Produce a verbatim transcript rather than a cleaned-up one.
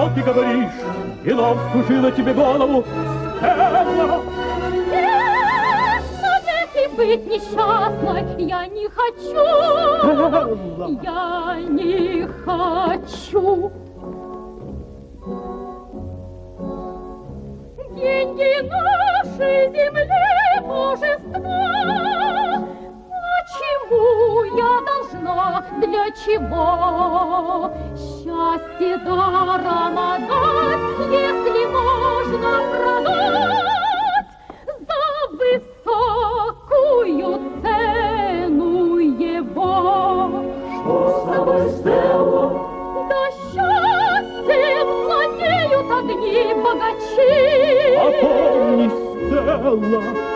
что ты говоришь? Вино вскружило тебе голову, Стелла! Нет, но если быть несчастной, я не хочу. Стелла! Я не хочу. Деньги нашей земли божества. Почему я должна, для чего счастье даром отдать, если можно продать за высокую цену его? Что с тобой, Стелла? Да счастьем владеют одни богачи. А помни, Стелла,